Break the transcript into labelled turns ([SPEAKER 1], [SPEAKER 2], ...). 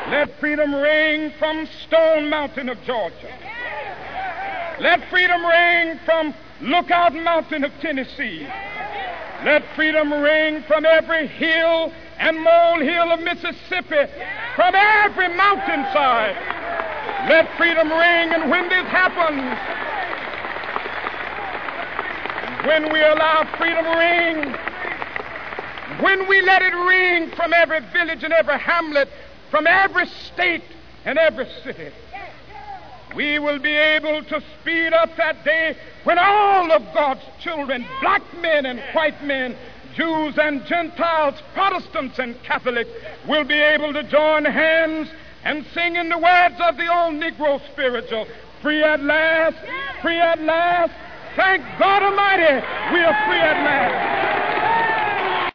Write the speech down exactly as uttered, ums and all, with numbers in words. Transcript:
[SPEAKER 1] Let freedom ring from Stone Mountain of Georgia. Let freedom ring from Lookout Mountain of Tennessee. Let freedom ring from every hill and molehill of Mississippi, from every mountainside. Let freedom ring, and when this happens, when we allow freedom ring, when we let it ring from every village and every hamlet, from every state and every city, we will be able to speed up that day when all of God's children, black men and white men, Jews and Gentiles, Protestants and Catholics, will be able to join hands and sing in the words of the old Negro spiritual, free at last, free at last. Thank God Almighty, we are free at last.